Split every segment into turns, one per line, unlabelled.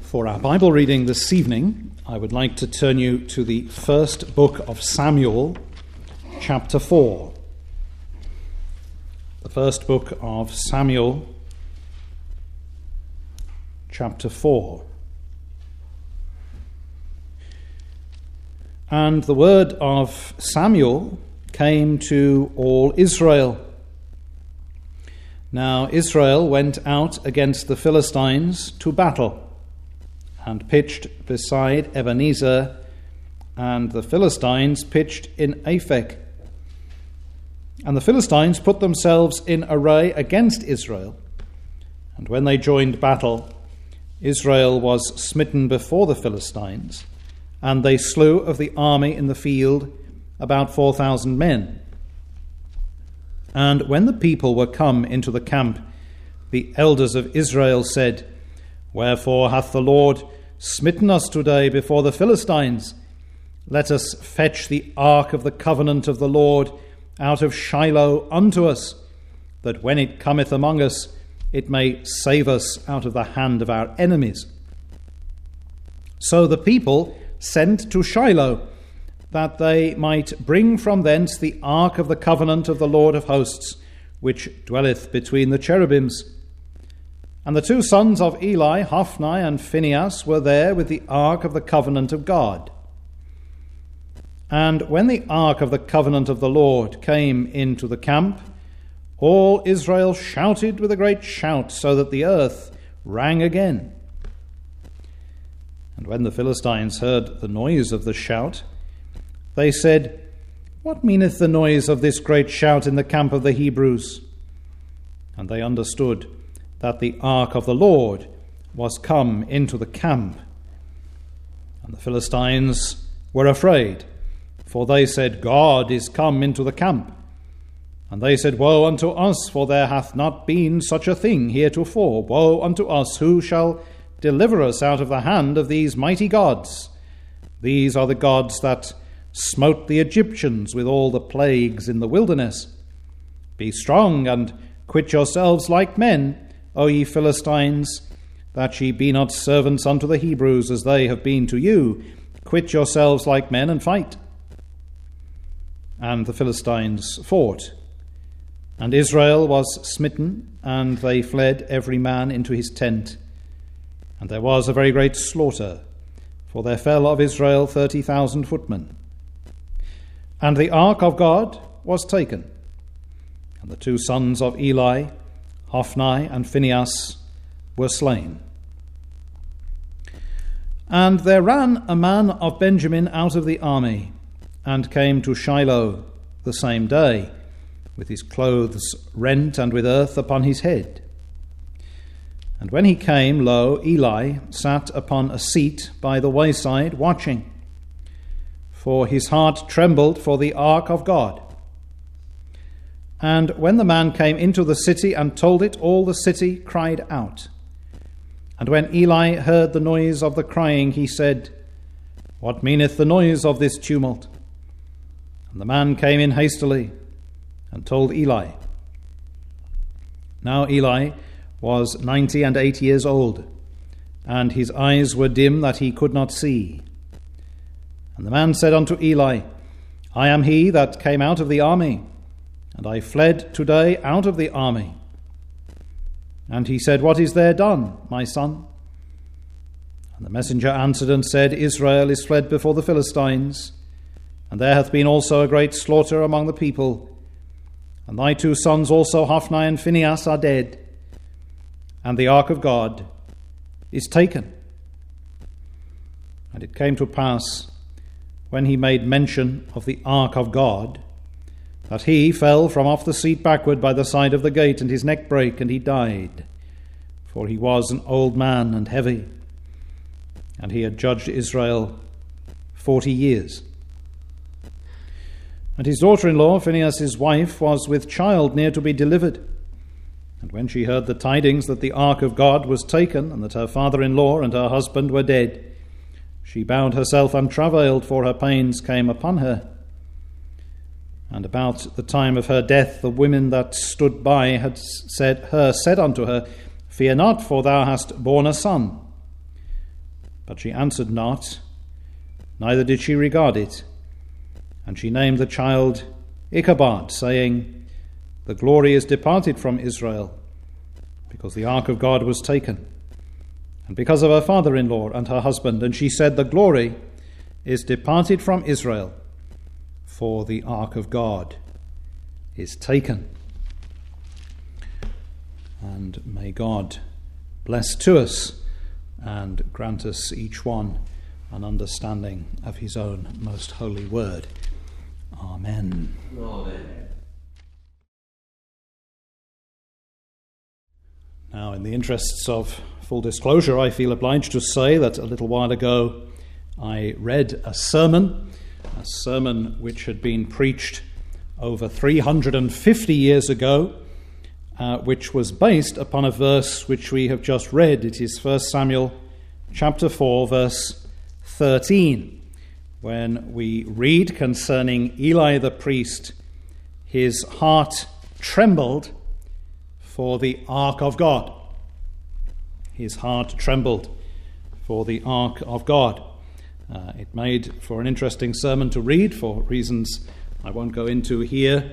For our Bible reading this evening, I would like to turn you to the first book of Samuel, chapter 4. The first book of Samuel, chapter 4. And the word of Samuel came to all Israel. Now Israel went out against the Philistines to battle, and pitched beside Ebenezer, and the Philistines pitched in Aphek. And the Philistines put themselves in array against Israel, and when they joined battle, Israel was smitten before the Philistines, and they slew of the army in the field about 4,000 men. And when the people were come into the camp, the elders of Israel said, "Wherefore hath the Lord smitten us today before the Philistines? Let us fetch the ark of the covenant of the Lord out of Shiloh unto us, that when it cometh among us, it may save us out of the hand of our enemies." So the people sent to Shiloh, that they might bring from thence the ark of the covenant of the Lord of hosts, which dwelleth between the cherubims. And the two sons of Eli, Hophni and Phinehas, were there with the ark of the covenant of God. And when the ark of the covenant of the Lord came into the camp, all Israel shouted with a great shout, so that the earth rang again. And when the Philistines heard the noise of the shout, they said, "What meaneth the noise of this great shout in the camp of the Hebrews?" And they understood that the ark of the Lord was come into the camp. And the Philistines were afraid, for they said, "God is come into the camp." And they said, "Woe unto us, for there hath not been such a thing heretofore. Woe unto us, who shall deliver us out of the hand of these mighty gods? These are the gods that smote the Egyptians with all the plagues in the wilderness. Be strong and quit yourselves like men, O ye Philistines, that ye be not servants unto the Hebrews, as they have been to you. Quit yourselves like men and fight." And the Philistines fought, and Israel was smitten, and they fled every man into his tent. And there was a very great slaughter, for there fell of Israel 30,000 footmen. And the ark of God was taken, and the two sons of Eli, Hophni and Phinehas, were slain. And there ran a man of Benjamin out of the army, and came to Shiloh the same day, with his clothes rent and with earth upon his head. And when he came, lo, Eli sat upon a seat by the wayside, watching. For his heart trembled for the ark of God. And when the man came into the city and told it, all the city cried out. And when Eli heard the noise of the crying, he said, "What meaneth the noise of this tumult?" And the man came in hastily and told Eli. Now Eli was 98 years old, and his eyes were dim that he could not see. And the man said unto Eli, "I am he that came out of the army, and I fled today out of the army." And he said, "What is there done, my son?" And the messenger answered and said, "Israel is fled before the Philistines, and there hath been also a great slaughter among the people. And thy two sons also, Hophni and Phinehas, are dead, and the ark of God is taken." And it came to pass, when he made mention of the ark of God, that he fell from off the seat backward by the side of the gate, and his neck brake, and he died. For he was an old man and heavy, and he had judged Israel 40 years. And his daughter-in-law, Phinehas' wife, was with child near to be delivered. And when she heard the tidings that the ark of God was taken, and that her father-in-law and her husband were dead, she bowed herself and travailed, for her pains came upon her. And about the time of her death, the women that stood by had said unto her, Fear not, for thou hast borne a son. But she answered not, neither did she regard it. And she named the child Ichabod, saying, The glory is departed from Israel, because the ark of God was taken, and because of her father-in-law and her husband. And she said, The glory is departed from Israel, for the ark of God is taken. And may God bless to us and grant us each one an understanding of his own most holy word. Amen.
Amen.
Now, in the interests of full disclosure, I feel obliged to say that a little while ago I read a sermon which had been preached over 350 years ago, which was based upon a verse which we have just read. It is 1 Samuel chapter 4, verse 13, when we read concerning Eli the priest, his heart trembled for the ark of God. His heart trembled for the ark of God. It made for an interesting sermon to read for reasons I won't go into here.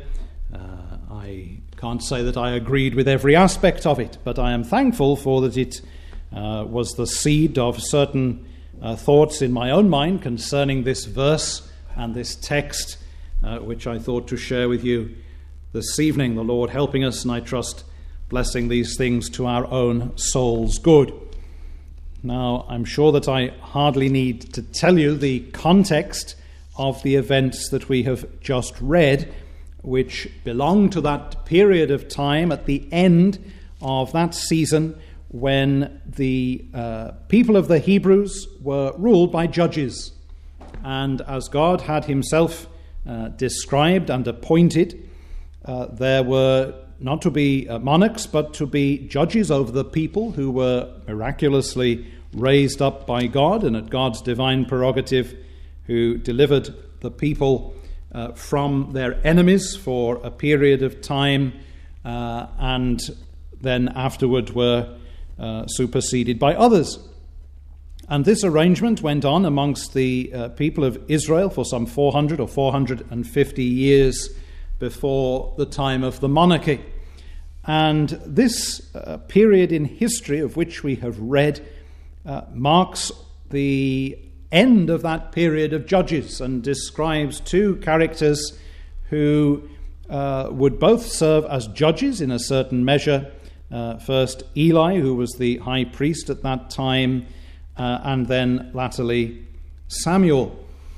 I can't say that I agreed with every aspect of it, but I am thankful for that it was the seed of certain thoughts in my own mind concerning this verse and this text, which I thought to share with you this evening, the Lord helping us, and I trust blessing these things to our own soul's good. Now, I'm sure that I hardly need to tell you the context of the events that we have just read, which belong to that period of time at the end of that season when the people of the Hebrews were ruled by judges. And as God had himself described and appointed, there were not to be monarchs, but to be judges over the people who were miraculously raised up by God and at God's divine prerogative, who delivered the people from their enemies for a period of time, and then afterward were superseded by others. And this arrangement went on amongst the people of Israel for some 400 or 450 years before the time of the monarchy. And this period in history of which we have read marks the end of that period of judges and describes two characters who would both serve as judges in a certain measure. First Eli, who was the high priest at that time, and then latterly Samuel.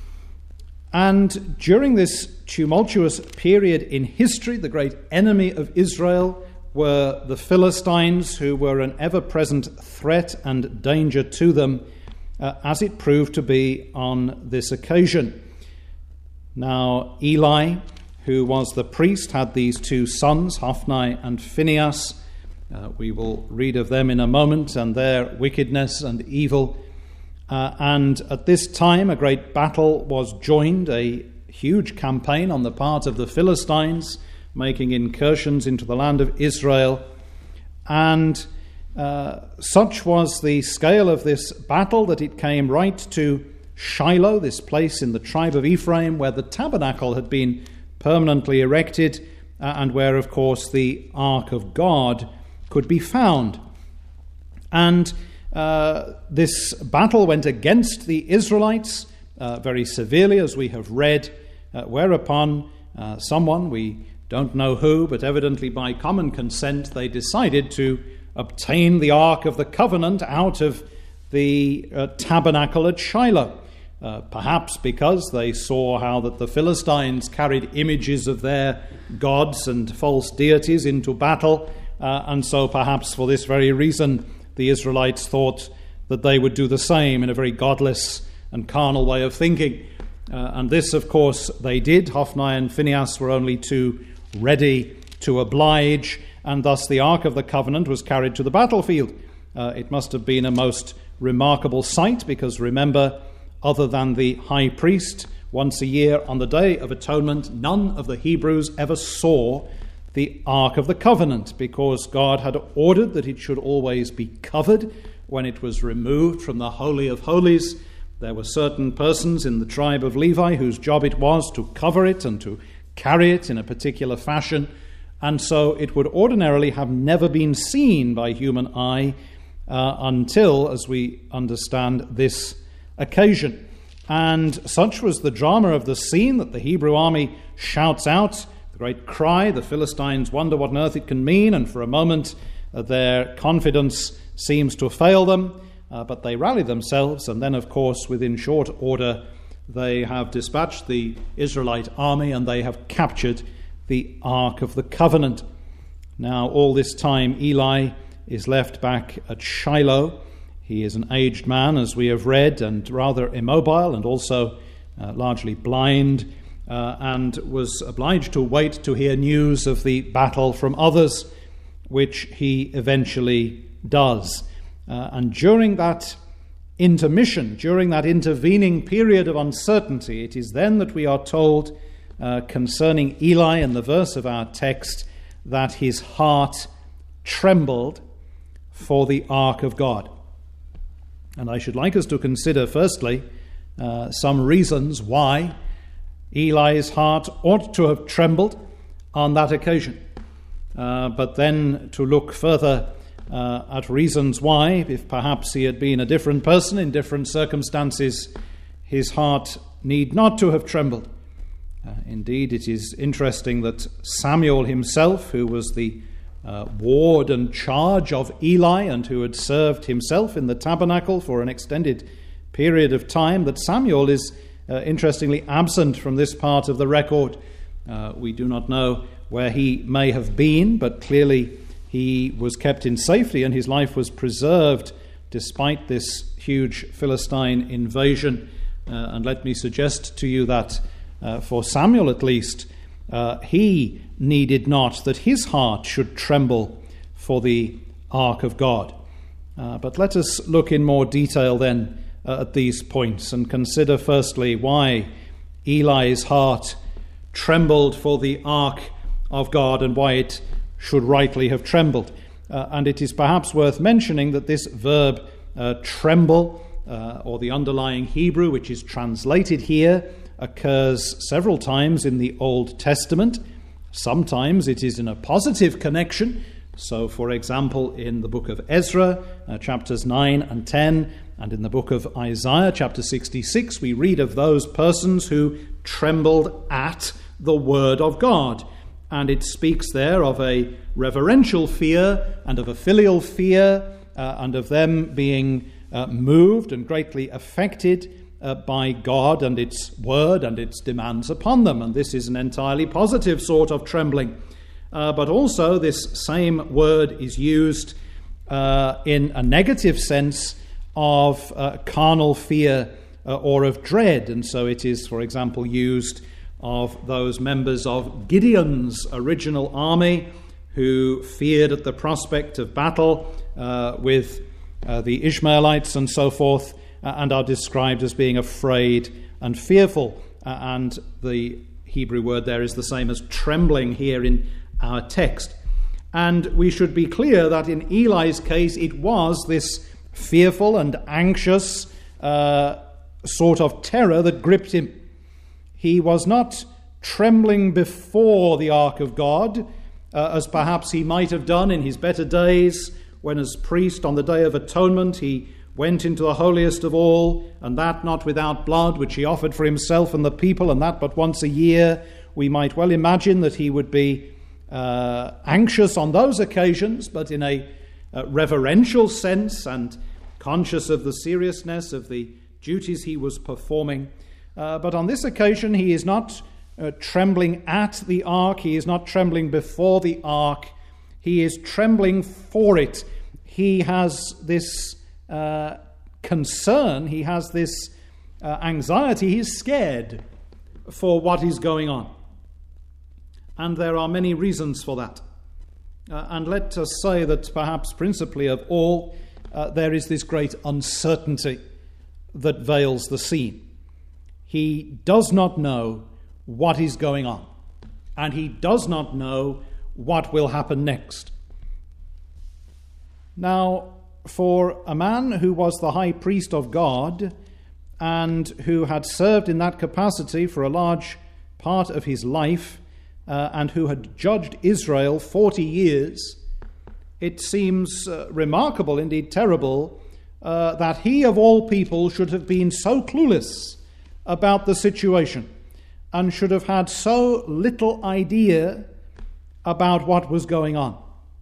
And during this tumultuous period in history, the great enemy of Israel were the Philistines, who were an ever-present threat and danger to them, as it proved to be on this occasion. Now, Eli, who was the priest, had these two sons, Hophni and Phinehas. We will read of them in a moment and their wickedness and evil. And at this time, a great battle was joined, a huge campaign on the part of the Philistines, making incursions into the land of Israel. And such was the scale of this battle that it came right to Shiloh, this place in the tribe of Ephraim, where the tabernacle had been permanently erected, and where, of course, the ark of God could be found. And this battle went against the Israelites very severely, as we have read, whereupon someone, we don't know who, but evidently by common consent, they decided to obtain the Ark of the Covenant out of the tabernacle at Shiloh. Perhaps because they saw how that the Philistines carried images of their gods and false deities into battle, and so perhaps for this very reason the Israelites thought that they would do the same in a very godless and carnal way of thinking. And this, of course, they did. Hophni and Phinehas were only too ready to oblige, and thus the Ark of the Covenant was carried to the battlefield. It must have been a most remarkable sight, because remember, other than the high priest, once a year on the Day of Atonement, none of the Hebrews ever saw the Ark of the Covenant, because God had ordered that it should always be covered when it was removed from the Holy of Holies, there were certain persons in the tribe of Levi whose job it was to cover it and to carry it in a particular fashion, and so it would ordinarily have never been seen by human eye until, as we understand, this occasion. And such was the drama of the scene that the Hebrew army shouts out the great cry. The Philistines wonder what on earth it can mean, and for a moment their confidence seems to fail them, but they rally themselves, and then, of course, within short order, they have dispatched the Israelite army and they have captured the Ark of the Covenant. Now, all this time, Eli is left back at Shiloh. He is an aged man, as we have read, and rather immobile and also largely blind, and was obliged to wait to hear news of the battle from others, which he eventually does. And during that intermission, during that intervening period of uncertainty, it is then that we are told concerning Eli in the verse of our text that his heart trembled for the ark of God. And I should like us to consider, firstly, some reasons why Eli's heart ought to have trembled on that occasion, but then to look further at reasons why, if perhaps he had been a different person in different circumstances, his heart need not to have trembled. Indeed, it is interesting that Samuel himself, who was the ward and charge of Eli and who had served himself in the tabernacle for an extended period of time, that Samuel is interestingly absent from this part of the record. We do not know where he may have been, but clearly he was kept in safety and his life was preserved despite this huge Philistine invasion. And let me suggest to you that for Samuel at least, he needed not that his heart should tremble for the ark of God. But let us look in more detail then at these points and consider firstly why Eli's heart trembled for the ark of God and why it should rightly have trembled. And it is perhaps worth mentioning that this verb tremble, or the underlying Hebrew which is translated here, occurs several times in the Old Testament. Sometimes it is in a positive connection. So, for example, in the book of Ezra, chapters 9 and 10, and in the book of Isaiah, chapter 66, we read of those persons who trembled at the word of God. And it speaks there of a reverential fear and of a filial fear and of them being moved and greatly affected by God and its word and its demands upon them. And this is an entirely positive sort of trembling. But also this same word is used in a negative sense of carnal fear or of dread. And so it is, for example, used of those members of Gideon's original army who feared at the prospect of battle with the Ishmaelites and so forth, and are described as being afraid and fearful. And the Hebrew word there is the same as trembling here in our text. And we should be clear that in Eli's case it was this fearful and anxious sort of terror that gripped him. He was not trembling before the ark of God, as perhaps he might have done in his better days, when as priest on the Day of Atonement he went into the holiest of all, and that not without blood, which he offered for himself and the people, and that but once a year. We might well imagine that he would be anxious on those occasions, but in a reverential sense and conscious of the seriousness of the duties he was performing. But on this occasion he is not trembling at the ark, he is not trembling before the ark, he is trembling for it. He has this concern, he has this anxiety, he's scared for what is going on. And there are many reasons for that. And let us say that perhaps principally of all, there is this great uncertainty that veils the scene. He does not know what is going on, and he does not know what will happen next. Now, for a man who was the high priest of God and who had served in that capacity for a large part of his life and who had judged Israel 40 years, it seems remarkable, indeed terrible, that he of all people should have been so clueless about the situation and should have had so little idea about what was going on.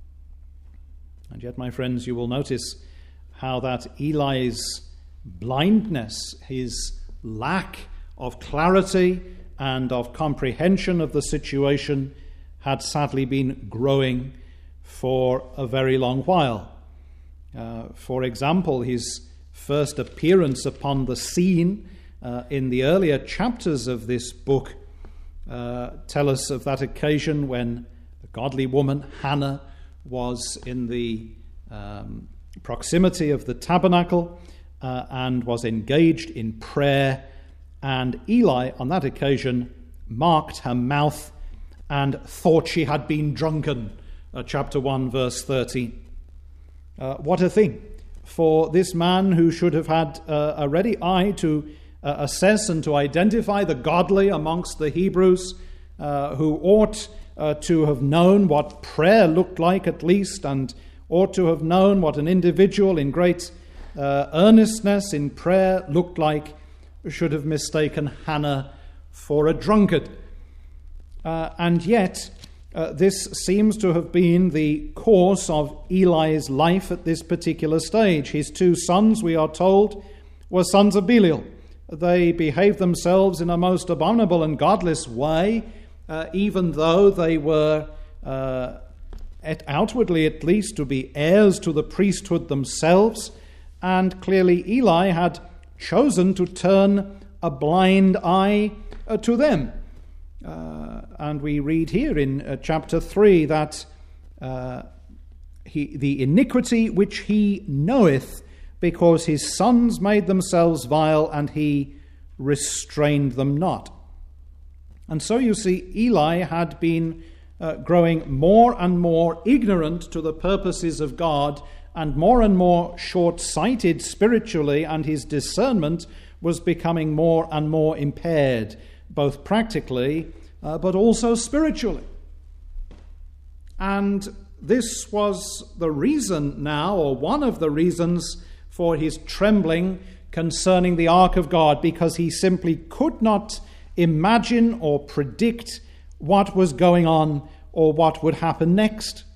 And yet, my friends, you will notice how that Eli's blindness, his lack of clarity and of comprehension of the situation, had sadly been growing for a very long while. For example, his first appearance upon the scene in the earlier chapters of this book tell us of that occasion when a godly woman, Hannah, was in the proximity of the tabernacle and was engaged in prayer, and Eli on that occasion marked her mouth and thought she had been drunken. Chapter 1 verse 13. What a thing for this man who should have had a ready eye to assess and to identify the godly amongst the Hebrews, who ought to have known what prayer looked like at least, and ought to have known what an individual in great earnestness in prayer looked like, should have mistaken Hannah for a drunkard. And yet, this seems to have been the course of Eli's life at this particular stage. His two sons, we are told, were sons of Belial. They behaved themselves in a most abominable and godless way, even though they were, outwardly at least, to be heirs to the priesthood themselves. And clearly Eli had chosen to turn a blind eye to them. And we read here in chapter 3 that the iniquity which he knoweth, because his sons made themselves vile, and he restrained them not. And so you see, Eli had been growing more and more ignorant to the purposes of God, and more short-sighted spiritually, and his discernment was becoming more and more impaired, both practically but also spiritually. And this was the reason now, or one of the reasons for his trembling concerning the ark of God, because he simply could not imagine or predict what was going on or what would happen next.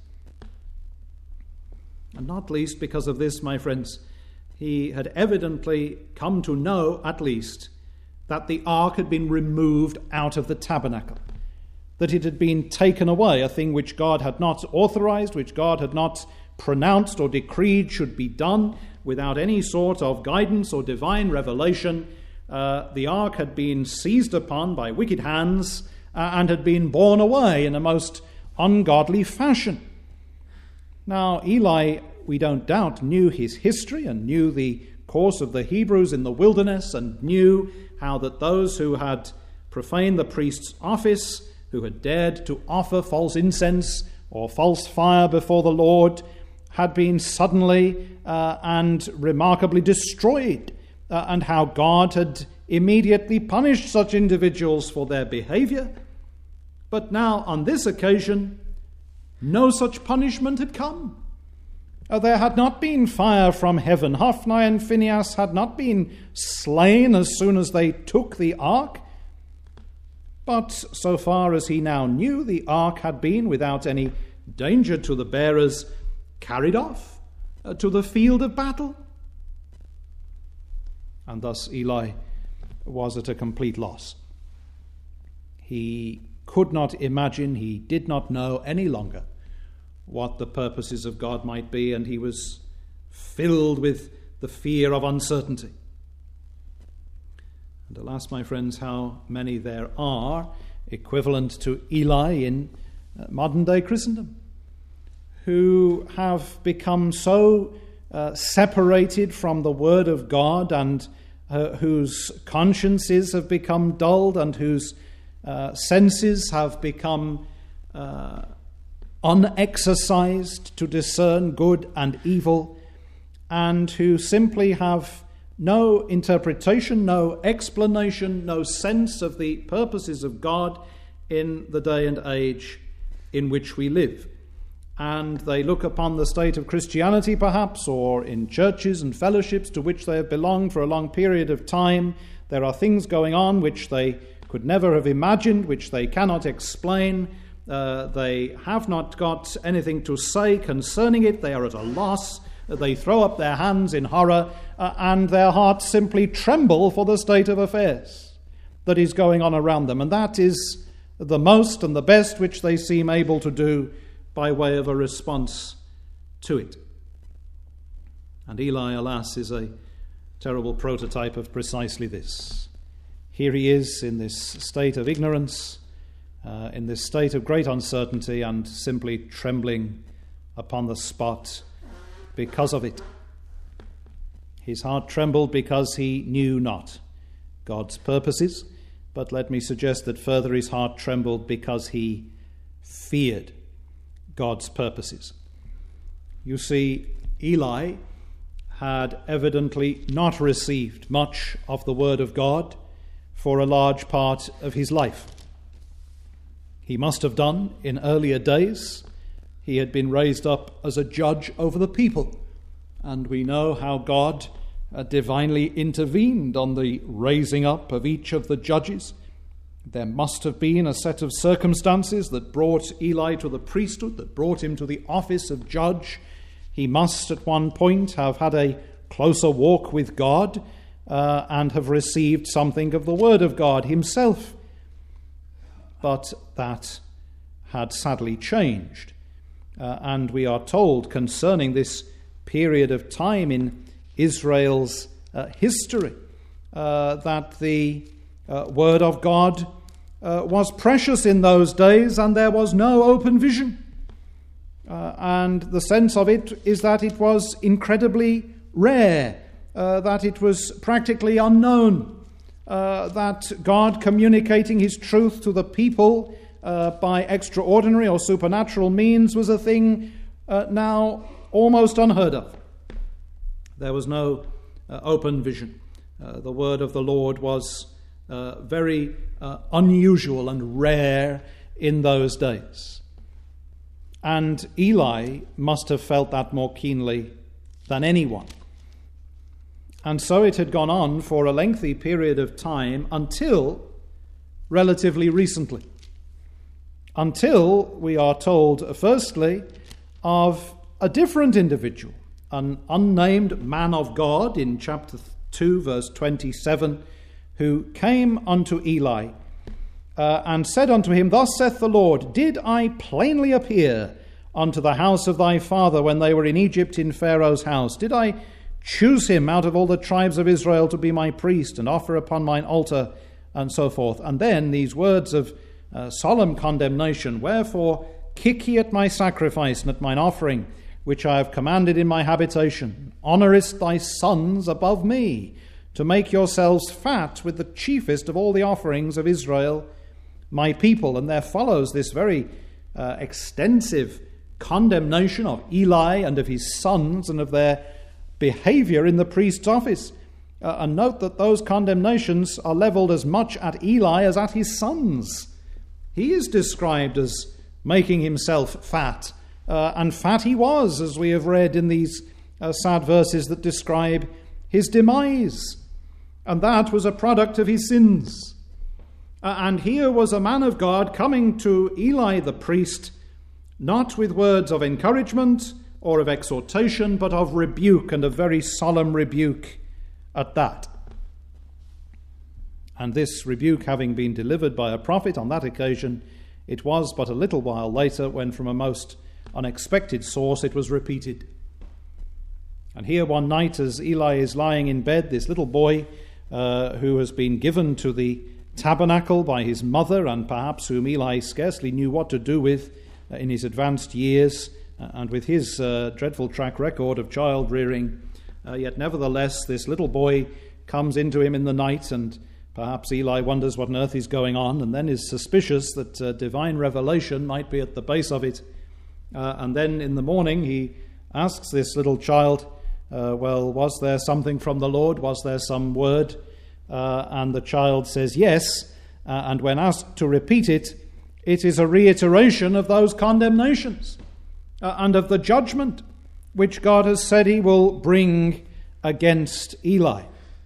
And not least because of this, my friends, he had evidently come to know, at least, that the ark had been removed out of the tabernacle, that it had been taken away, a thing which God had not authorized, which God had not pronounced or decreed should be done without any sort of guidance or divine revelation. The ark had been seized upon by wicked hands and had been borne away in a most ungodly fashion. Now, Eli, we don't doubt, knew his history and knew the course of the Hebrews in the wilderness, and knew how that those who had profaned the priest's office, who had dared to offer false incense or false fire before the Lord, had been suddenly and remarkably destroyed, and how God had immediately punished such individuals for their behavior. But now, on this occasion, no such punishment had come. There had not been fire from heaven. Hophni and Phinehas had not been slain as soon as they took the ark. But so far as he now knew, the ark had been, without any danger to the bearers, carried off to the field of battle. And thus Eli was at a complete loss. He could not imagine, he did not know any longer what the purposes of God might be, and he was filled with the fear of uncertainty. And alas, my friends, how many there are equivalent to Eli in modern-day Christendom, who have become so separated from the Word of God, and whose consciences have become dulled, and whose senses have become unexercised to discern good and evil, and who simply have no interpretation, no explanation, no sense of the purposes of God in the day and age in which we live. And they look upon the state of Christianity, perhaps, or in churches and fellowships to which they have belonged for a long period of time. There are things going on which they could never have imagined, which they cannot explain. They have not got anything to say concerning it. They are at a loss. They throw up their hands in horror, and their hearts simply tremble for the state of affairs that is going on around them. And that is the most and the best which they seem able to do by way of a response to it. And Eli, alas, is a terrible prototype of precisely this. Here he is in this state of ignorance, in this state of great uncertainty, and simply trembling upon the spot because of it. His heart trembled because he knew not God's purposes, but let me suggest that further his heart trembled because he feared God's purposes. You see, Eli had evidently not received much of the word of God for a large part of his life. He must have done in earlier days. He had been raised up as a judge over the people, and we know how God divinely intervened on the raising up of each of the judges. There must have been a set of circumstances that brought Eli to the priesthood, that brought him to the office of judge. He must at one point have had a closer walk with God and have received something of the word of God himself. But that had sadly changed. And we are told concerning this period of time in Israel's history that the word of God was precious in those days, and there was no open vision. And the sense of it is that it was incredibly rare, that it was practically unknown, that God communicating his truth to the people by extraordinary or supernatural means was a thing now almost unheard of. There was no open vision. The word of the Lord was very unusual and rare in those days. And Eli must have felt that more keenly than anyone. And so it had gone on for a lengthy period of time until relatively recently. Until we are told, firstly, of a different individual, an unnamed man of God in chapter 2, verse 27, who came unto Eli and said unto him, Thus saith the Lord, Did I plainly appear unto the house of thy father when they were in Egypt in Pharaoh's house? Did I choose him out of all the tribes of Israel to be my priest and offer upon mine altar, and so forth? And then these words of solemn condemnation, Wherefore kick ye at my sacrifice and at mine offering, which I have commanded in my habitation? Honourest thy sons above me, to make yourselves fat with the chiefest of all the offerings of Israel, my people. And there follows this very extensive condemnation of Eli and of his sons and of their behaviour in the priest's office. And note that those condemnations are levelled as much at Eli as at his sons. He is described as making himself fat, and fat he was, as we have read in these sad verses that describe his demise. And that was a product of his sins. And here was a man of God coming to Eli the priest, not with words of encouragement or of exhortation, but of rebuke, and of very solemn rebuke at that. And this rebuke having been delivered by a prophet on that occasion, it was but a little while later when from a most unexpected source it was repeated. And here one night, as Eli is lying in bed, this little boy who has been given to the tabernacle by his mother, and perhaps whom Eli scarcely knew what to do with in his advanced years, and with his dreadful track record of child rearing, yet nevertheless this little boy comes into him in the night, and perhaps Eli wonders what on earth is going on, and then is suspicious that divine revelation might be at the base of it. And then in the morning he asks this little child well, was there something from the Lord? Was there some word? And the child says yes, and when asked to repeat it, it is a reiteration of those condemnations and of the judgment which God has said he will bring against Eli.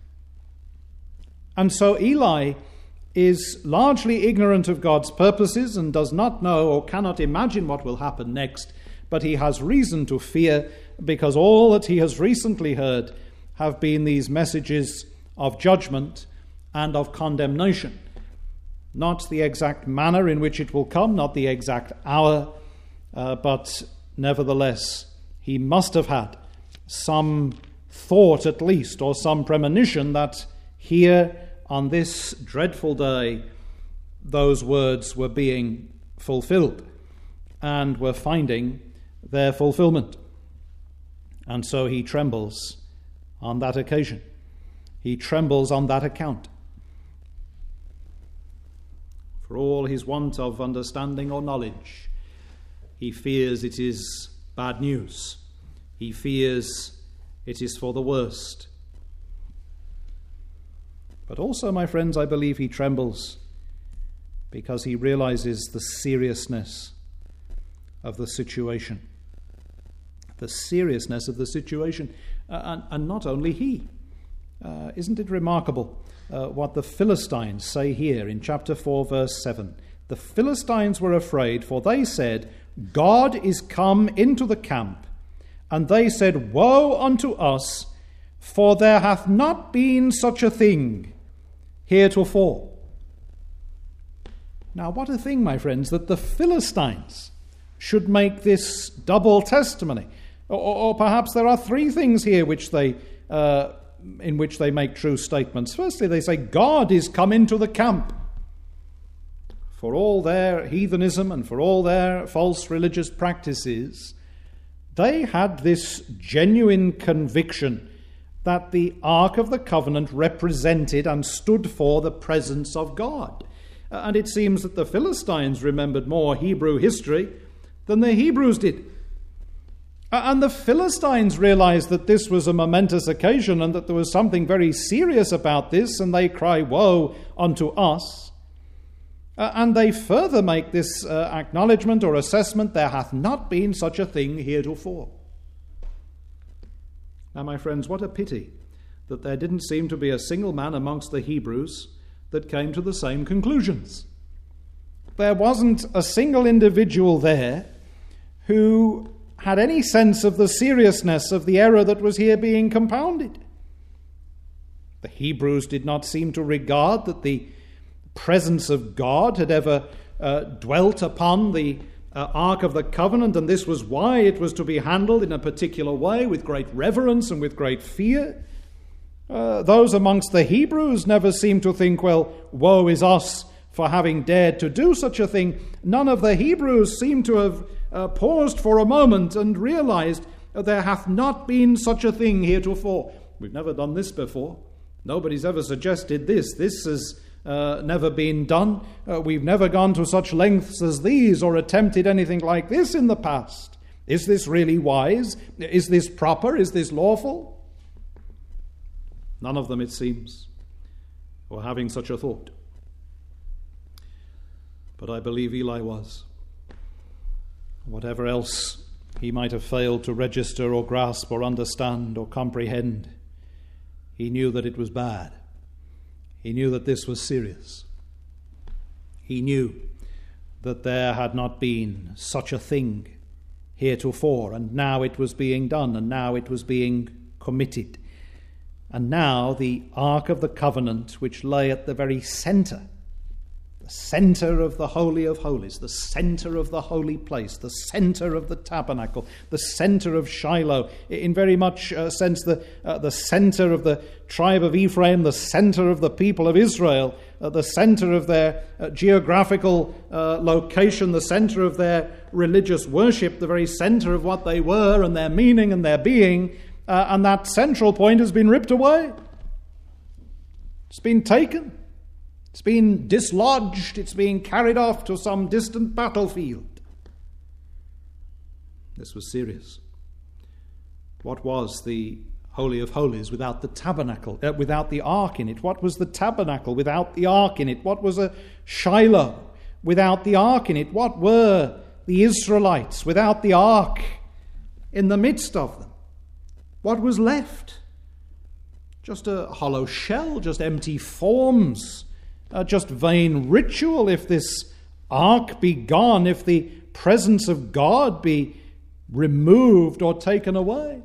And so Eli is largely ignorant of God's purposes and does not know or cannot imagine what will happen next, but he has reason to fear because all that he has recently heard have been these messages of judgment and of condemnation. Not the exact manner in which it will come, not the exact hour, but nevertheless, he must have had some thought at least, or some premonition that here on this dreadful day, those words were being fulfilled and were finding their fulfillment. And so he trembles on that occasion. He trembles on that account. For all his want of understanding or knowledge, he fears it is bad news. He fears it is for the worst. But also, my friends, I believe he trembles because he realizes the seriousness of the situation. The seriousness of the situation. And not only he. Isn't it remarkable what the Philistines say here in chapter 4, verse 7? The Philistines were afraid, for they said, God is come into the camp. And they said, Woe unto us, for there hath not been such a thing heretofore. Now, what a thing, my friends, that the Philistines should make this double testimony. Or perhaps there are three things here which they in which they make true statements. Firstly, they say, God is come into the camp. For all their heathenism and for all their false religious practices, they had this genuine conviction that the Ark of the Covenant represented and stood for the presence of God. And it seems that the Philistines remembered more Hebrew history than the Hebrews did. And the Philistines realized that this was a momentous occasion and that there was something very serious about this, and they cry, Woe unto us. And they further make this acknowledgement or assessment, there hath not been such a thing heretofore. Now, my friends, what a pity that there didn't seem to be a single man amongst the Hebrews that came to the same conclusions. There wasn't a single individual there who had any sense of the seriousness of the error that was here being compounded. The Hebrews did not seem to regard that the presence of God had ever dwelt upon the Ark of the Covenant, and this was why it was to be handled in a particular way, with great reverence and with great fear. Those amongst the Hebrews never seemed to think, well, woe is us for having dared to do such a thing. None of the Hebrews seemed to have paused for a moment and realized there hath not been such a thing heretofore. We've never done this before. Nobody's ever suggested this. This has never been done. We've never gone to such lengths as these or attempted anything like this in the past. Is this really wise? Is this proper? Is this lawful? None of them, it seems, were having such a thought. But I believe Eli was. Whatever else he might have failed to register or grasp or understand or comprehend, he knew that it was bad. He knew that this was serious. He knew that there had not been such a thing heretofore, and now it was being done, and now it was being committed. And now the Ark of the Covenant, which lay at the very centre of the Holy of Holies, the centre of the holy place, the centre of the tabernacle, the centre of Shiloh, in very much sense the centre of the tribe of Ephraim, the centre of the people of Israel, the centre of their geographical location, the centre of their religious worship, the very centre of what they were and their meaning and their being, and that central point has been ripped away. It's been taken. It's been dislodged. It's being carried off to some distant battlefield. This was serious. What was the Holy of Holies without the tabernacle, without the ark in it? What was the tabernacle without the ark in it? What was a Shiloh without the ark in it? What were the Israelites without the ark in the midst of them? What was left? Just a hollow shell, just empty forms, just vain ritual. If this ark be gone, if the presence of God be removed or taken away.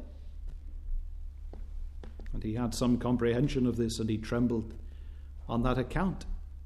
And he had some comprehension of this, and he trembled on that account.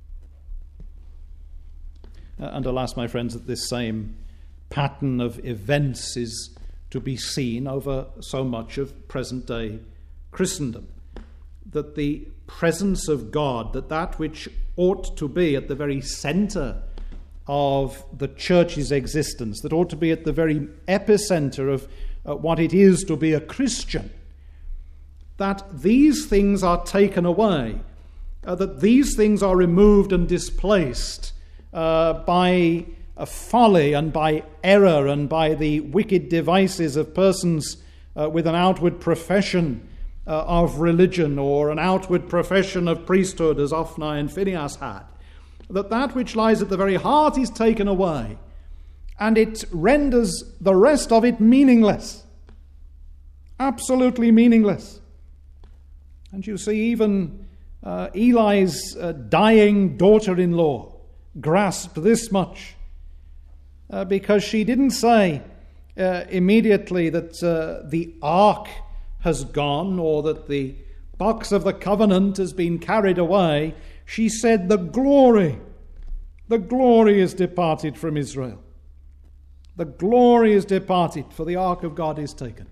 And alas, my friends, that this same pattern of events is to be seen over so much of present-day Christendom. That the presence of God, that which ought to be at the very centre of the church's existence, that ought to be at the very epicenter of what it is to be a Christian, that these things are taken away, that these things are removed and displaced by folly and by error and by the wicked devices of persons with an outward profession of religion or an outward profession of priesthood, as Ophni and Phinehas had, that which lies at the very heart is taken away, and it renders the rest of it meaningless, absolutely meaningless. And you see, even Eli's dying daughter-in-law grasped this much, because she didn't say immediately that the ark has gone or that the box of the covenant has been carried away. She said the glory is departed from Israel. The glory is departed, for the ark of God is taken.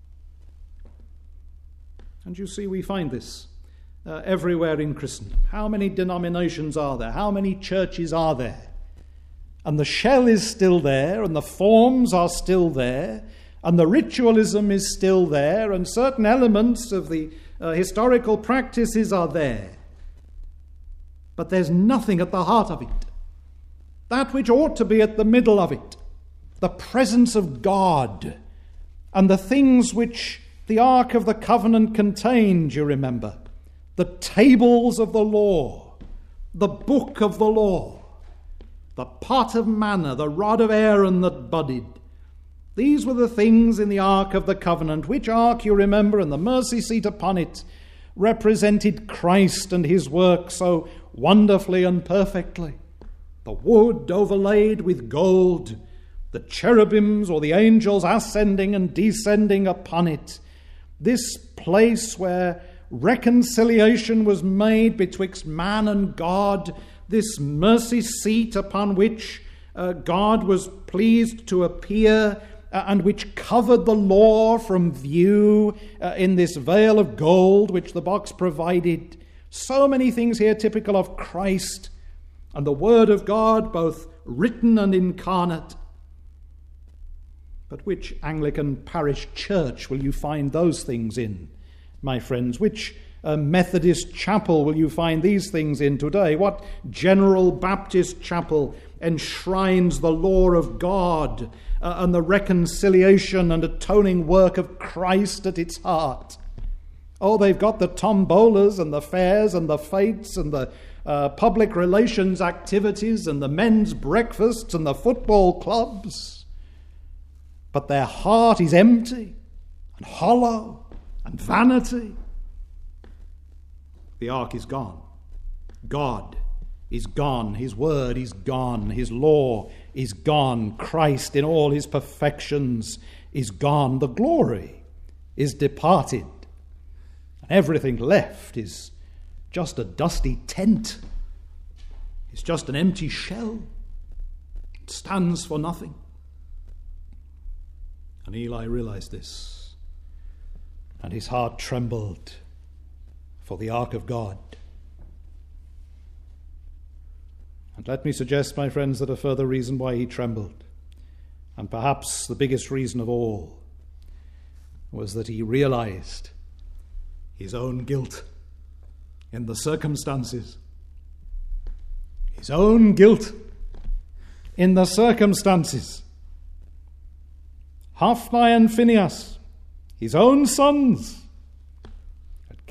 And you see, we find this everywhere in Christendom. How many denominations are there? How many churches are there? And the shell is still there, and the forms are still there, and the ritualism is still there, and certain elements of the historical practices are there. But there's nothing at the heart of it. That which ought to be at the middle of it, the presence of God, and the things which the Ark of the Covenant contained, you remember. The tables of the law, the book of the law, the pot of manna, the rod of Aaron that budded. These were the things in the Ark of the Covenant, which ark, you remember, and the mercy seat upon it represented Christ and his work so wonderfully and perfectly. The wood overlaid with gold, the cherubims or the angels ascending and descending upon it. This place where reconciliation was made betwixt man and God, this mercy seat upon which God was pleased to appear, and which covered the law from view in this veil of gold which the box provided. So many things here typical of Christ and the Word of God, both written and incarnate. But which Anglican parish church will you find those things in, my friends? Which Methodist chapel will you find these things in today? What General Baptist chapel enshrines the law of God and the reconciliation and atoning work of Christ at its heart? Oh, they've got the tombolas and the fairs and the fetes and the public relations activities and the men's breakfasts and the football clubs. But their heart is empty and hollow and vanity. The ark is gone. God is gone. His word is gone. His law is gone. Christ in all his perfections is gone. The glory is departed. And everything left is just a dusty tent. It's just an empty shell. It stands for nothing. And Eli realized this, and his heart trembled for the ark of God. And let me suggest, my friends, that a further reason why he trembled, and perhaps the biggest reason of all, was that he realized his own guilt in the circumstances. His own guilt in the circumstances. Hophni and Phinehas, his own sons,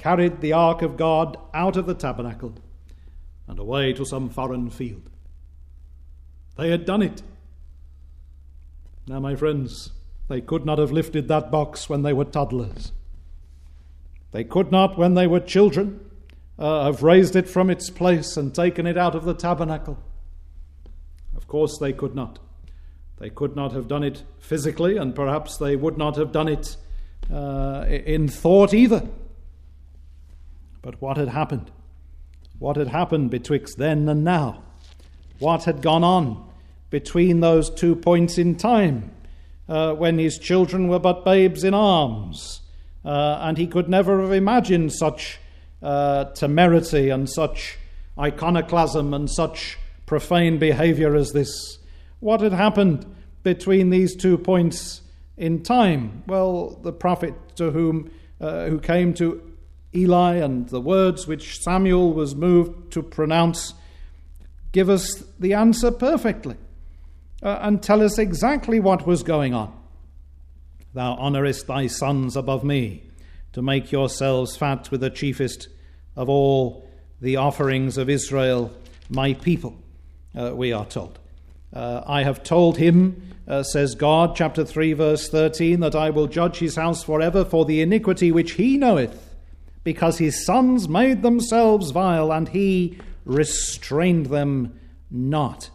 carried the ark of God out of the tabernacle and away to some foreign field. They had done it. Now, my friends, they could not have lifted that box when they were toddlers. They could not, when they were children, have raised it from its place and taken it out of the tabernacle. Of course they could not. They could not have done it physically, and perhaps they would not have done it in thought either. But what had happened? What had happened betwixt then and now? What had gone on between those 2 points in time when his children were but babes in arms, and he could never have imagined such temerity and such iconoclasm and such profane behavior as this? What had happened between these 2 points in time? Well, the prophet who came to Eli and the words which Samuel was moved to pronounce give us the answer perfectly and tell us exactly what was going on. Thou honourest thy sons above me, to make yourselves fat with the chiefest of all the offerings of Israel, my people, we are told. I have told him, says God, chapter 3, verse 13, that I will judge his house forever for the iniquity which he knoweth, because his sons made themselves vile, and he restrained them not.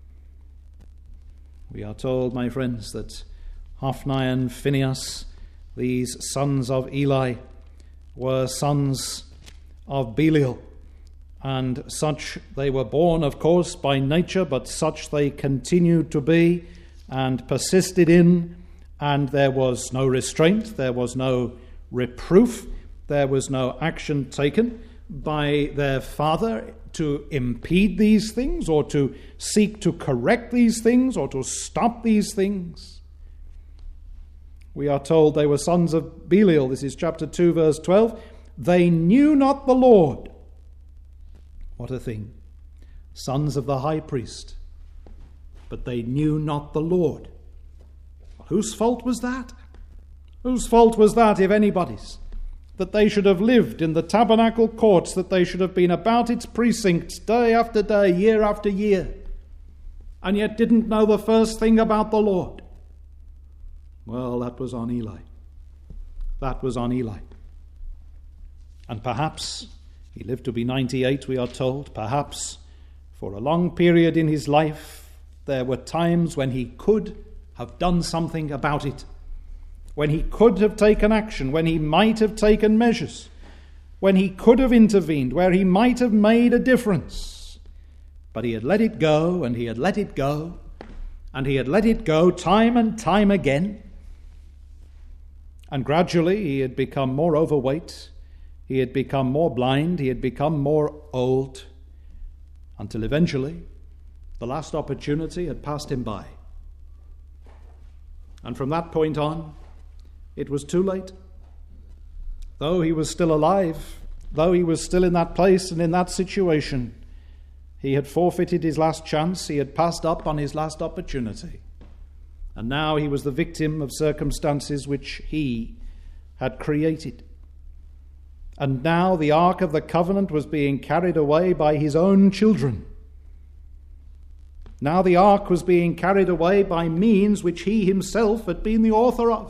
We are told, my friends, that Hophni and Phinehas, these sons of Eli, were sons of Belial, and such they were born, of course, by nature, but such they continued to be and persisted in, and there was no restraint, there was no reproof, there was no action taken by their father to impede these things or to seek to correct these things or to stop these things. We are told they were sons of Belial. This is chapter 2, verse 12. They knew not the Lord. What a thing. Sons of the high priest, but they knew not the Lord. Whose fault was that? Whose fault was that, if anybody's? That they should have lived in the tabernacle courts, that they should have been about its precincts day after day, year after year, and yet didn't know the first thing about the Lord. Well, that was on Eli. That was on Eli. And perhaps he lived to be 98, we are told. Perhaps for a long period in his life there were times when he could have done something about it, when he could have taken action, when he might have taken measures, when he could have intervened, where he might have made a difference. But he had let it go, and he had let it go, and he had let it go time and time again. And gradually he had become more overweight, he had become more blind, he had become more old, until eventually the last opportunity had passed him by. And from that point on, it was too late. Though he was still alive, though he was still in that place and in that situation, he had forfeited his last chance, he had passed up on his last opportunity. And now he was the victim of circumstances which he had created. And now the Ark of the Covenant was being carried away by his own children. Now the Ark was being carried away by means which he himself had been the author of.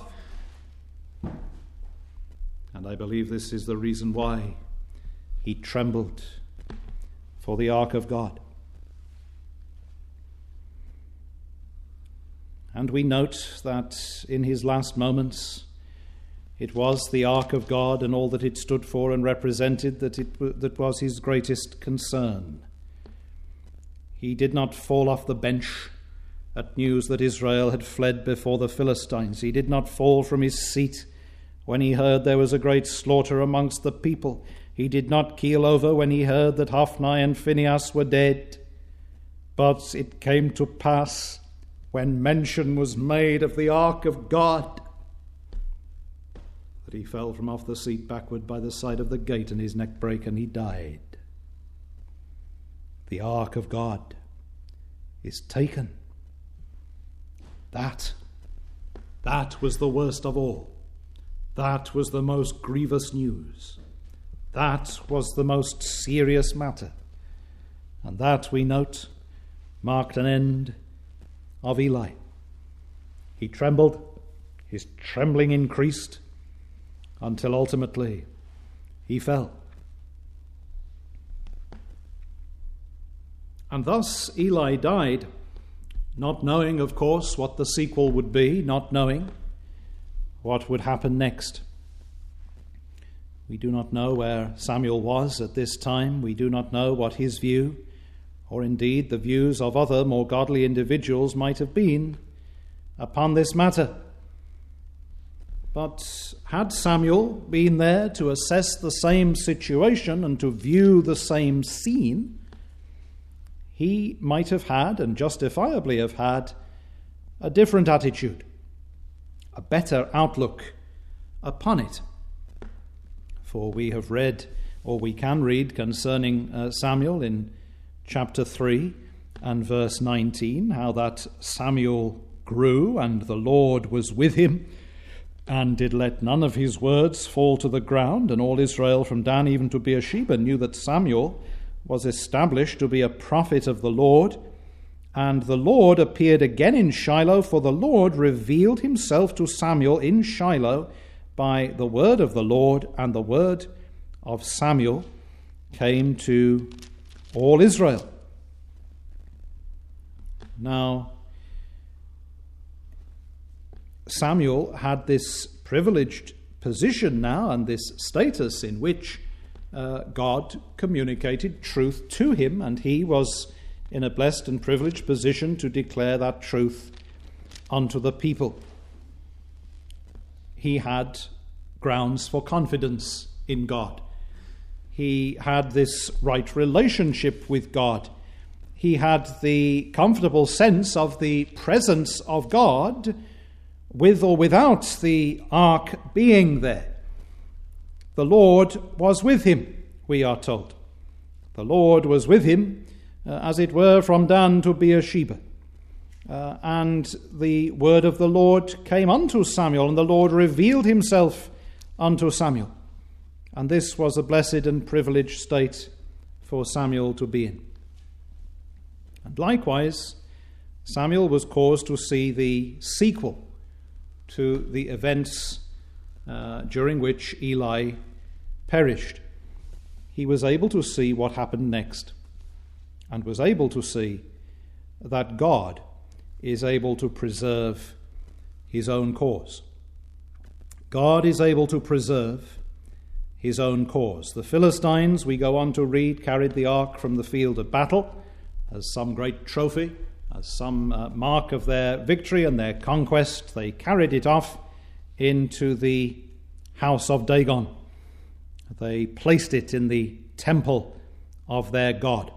And I believe this is the reason why he trembled for the Ark of God. And we note that in his last moments, it was the Ark of God and all that it stood for and represented that was his greatest concern. He did not fall off the bench at news that Israel had fled before the Philistines. He did not fall from his seat when he heard there was a great slaughter amongst the people. He did not keel over when he heard that Hophni and Phinehas were dead. But it came to pass, when mention was made of the Ark of God, that he fell from off the seat backward by the side of the gate, and his neck brake, and he died. The Ark of God is taken. That was the worst of all. That was the most grievous news. That was the most serious matter. And that, we note, marked an end of Eli. He trembled, his trembling increased, until ultimately he fell. And thus Eli died, not knowing, of course, what the sequel would be, not knowing what would happen next. We do not know where Samuel was at this time. We do not know what his view, or indeed the views of other more godly individuals, might have been upon this matter. But had Samuel been there to assess the same situation and to view the same scene, he might have had, and justifiably have had, a different attitude, a better outlook upon it. For we have read, or we can read, concerning Samuel in chapter 3 and verse 19, how that Samuel grew, and the Lord was with him, and did let none of his words fall to the ground, and all Israel from Dan even to Beersheba knew that Samuel was established to be a prophet of the Lord. And the Lord appeared again in Shiloh, for the Lord revealed himself to Samuel in Shiloh by the word of the Lord, and the word of Samuel came to all Israel. Now, Samuel had this privileged position now, and this status in which God communicated truth to him, and he was in a blessed and privileged position to declare that truth unto the people. He had grounds for confidence in God. He had this right relationship with God. He had the comfortable sense of the presence of God, with or without the ark being there. The Lord was with him, we are told. The Lord was with him, as it were, from Dan to Beersheba. And the word of the Lord came unto Samuel, and the Lord revealed himself unto Samuel. And this was a blessed and privileged state for Samuel to be in. And likewise, Samuel was caused to see the sequel to the events during which Eli perished. He was able to see what happened next, and was able to see that God is able to preserve his own cause. God is able to preserve his own cause. The Philistines, we go on to read, carried the ark from the field of battle as some great trophy, as some mark of their victory and their conquest. They carried it off into the house of Dagon. They placed it in the temple of their god.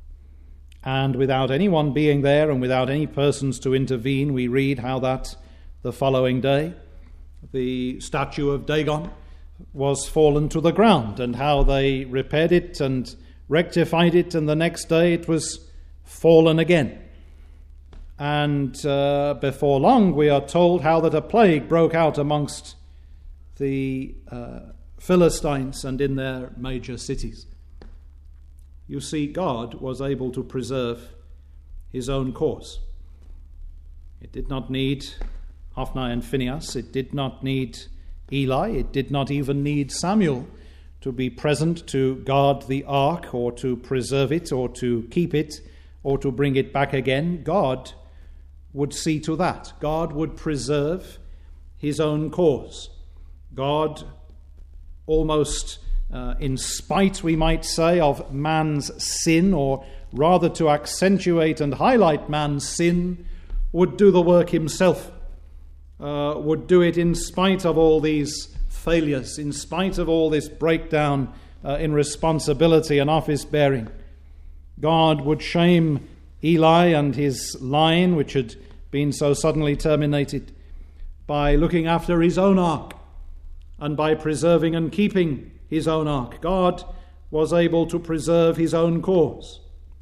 And without anyone being there and without any persons to intervene, we read how that the following day the statue of Dagon was fallen to the ground, and how they repaired it and rectified it, and the next day it was fallen again. And before long, we are told how that a plague broke out amongst the Philistines and in their major cities. You see, God was able to preserve his own cause. It did not need Hophni and Phinehas. It did not need Eli. It did not even need Samuel to be present to guard the ark, or to preserve it, or to keep it, or to bring it back again. God would see to that. God would preserve his own cause. God, almost in spite, we might say, of man's sin, or rather to accentuate and highlight man's sin, would do the work himself, would do it in spite of all these failures, in spite of all this breakdown in responsibility and office bearing. God would shame Eli and his line, which had been so suddenly terminated, by looking after his own ark and by preserving and keeping his own ark. God was able to preserve his own cause.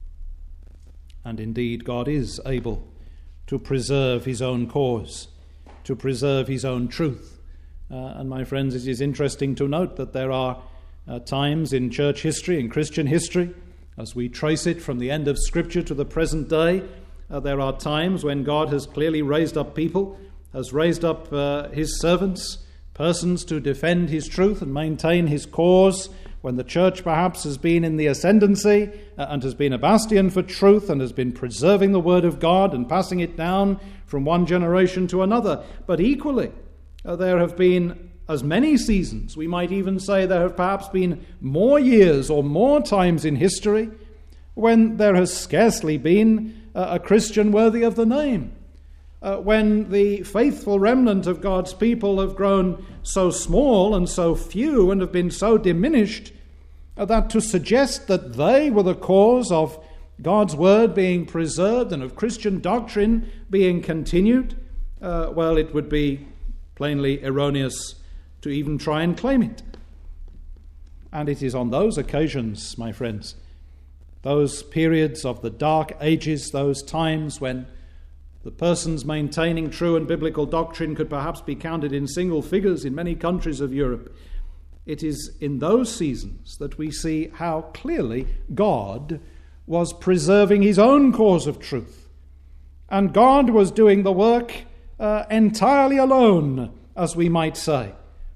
And indeed, God is able to preserve his own cause, to preserve his own truth. And my friends, it is interesting to note that there are times in church history, in Christian history, as we trace it from the end of Scripture to the present day, there are times when God has clearly raised up people, has raised up his servants, persons to defend his truth and maintain his cause, when the church perhaps has been in the ascendancy and has been a bastion for truth and has been preserving the word of God and passing it down from one generation to another. But equally, there have been as many seasons, we might even say there have perhaps been more years or more times in history when there has scarcely been a Christian worthy of the name. When the faithful remnant of God's people have grown so small and so few and have been so diminished that to suggest that they were the cause of God's word being preserved and of Christian doctrine being continued, well, it would be plainly erroneous to even try and claim it. And it is on those occasions, my friends, those periods of the dark ages, those times when the persons maintaining true and biblical doctrine could perhaps be counted in single figures in many countries of Europe. It is in those seasons that we see how clearly God was preserving his own cause of truth. And God was doing the work entirely alone, as we might say.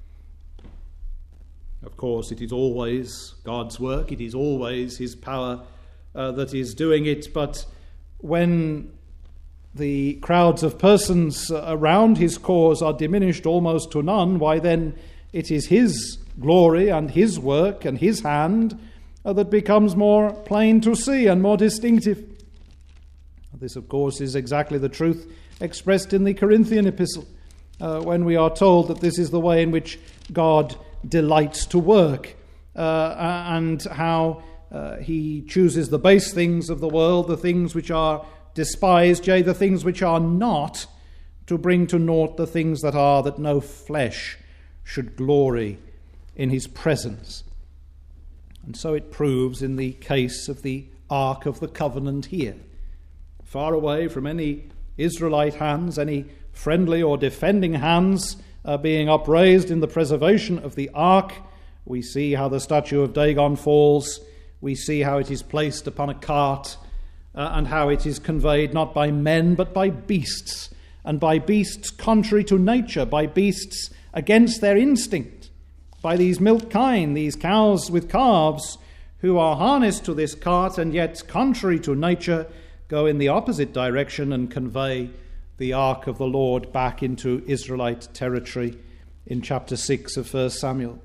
Of course, it is always God's work, it is always his power that is doing it, but when the crowds of persons around his cause are diminished almost to none, why then it is his glory and his work and his hand that becomes more plain to see and more distinctive. This, of course, is exactly the truth expressed in the Corinthian epistle, when we are told that this is the way in which God delights to work, and how he chooses the base things of the world, the things which are despised, yea, the things which are not, to bring to naught the things that are, that no flesh should glory in his presence. And so it proves in the case of the Ark of the Covenant here. Far away from any Israelite hands, any friendly or defending hands being upraised in the preservation of the Ark, we see how the statue of Dagon falls, we see how it is placed upon a cart, and how it is conveyed not by men but by beasts, and by beasts contrary to nature, by beasts against their instinct, by these milk kine, these cows with calves, who are harnessed to this cart and yet, contrary to nature, go in the opposite direction and convey the ark of the Lord back into Israelite territory in chapter 6 of 1 Samuel.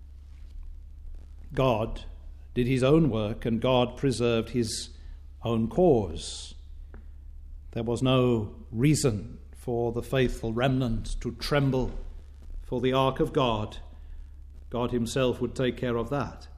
God did his own work, and God preserved his own cause. There was no reason for the faithful remnant to tremble for the ark of God. God himself would take care of that.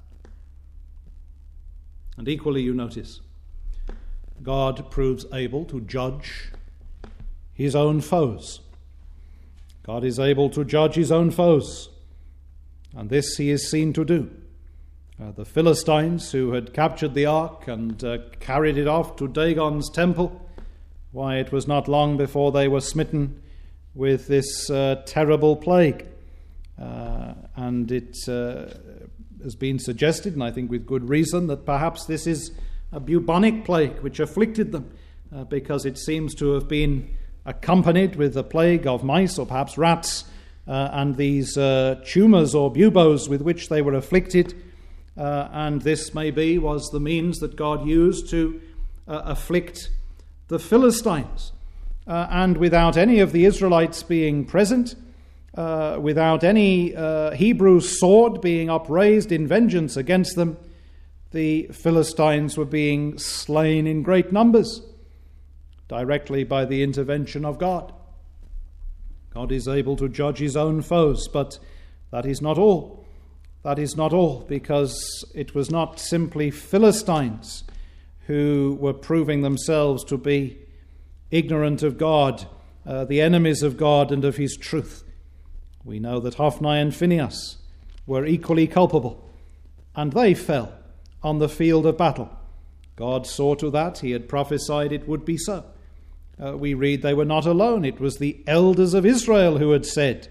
And equally, you notice, God proves able to judge his own foes. God is able to judge his own foes, and this he is seen to do. The Philistines, who had captured the ark and carried it off to Dagon's temple, why, it was not long before they were smitten with this terrible plague. And it has been suggested, and I think with good reason, that perhaps this is a bubonic plague which afflicted them, because it seems to have been accompanied with a plague of mice or perhaps rats, and these tumours or buboes with which they were afflicted. And this, maybe, was the means that God used to afflict the Philistines. And without any of the Israelites being present, without any Hebrew sword being upraised in vengeance against them, the Philistines were being slain in great numbers, directly by the intervention of God. God is able to judge his own foes, but that is not all. That is not all, because it was not simply Philistines who were proving themselves to be ignorant of God, the enemies of God and of his truth. We know that Hophni and Phinehas were equally culpable, and they fell on the field of battle. God saw to that. He had prophesied it would be so. We read they were not alone. It was the elders of Israel who had said,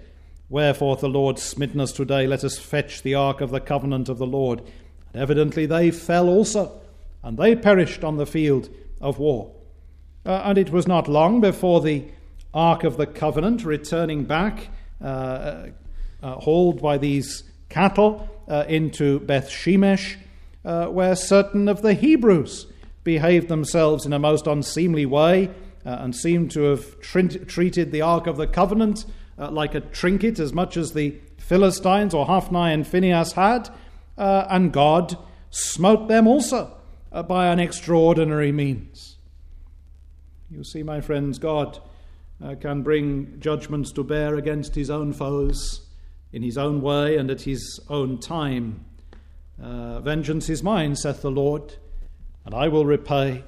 Wherefore the Lord smitten us today, let us fetch the ark of the covenant of the Lord. And evidently they fell also, and they perished on the field of war. And it was not long before the ark of the covenant, returning back, hauled by these cattle into Beth Shemesh, where certain of the Hebrews behaved themselves in a most unseemly way and seemed to have treated the ark of the covenant like a trinket, as much as the Philistines or Hophni and Phinehas had, and God smote them also by an extraordinary means. You see, my friends, God can bring judgments to bear against his own foes in his own way and at his own time. Vengeance is mine, saith the Lord, and I will repay.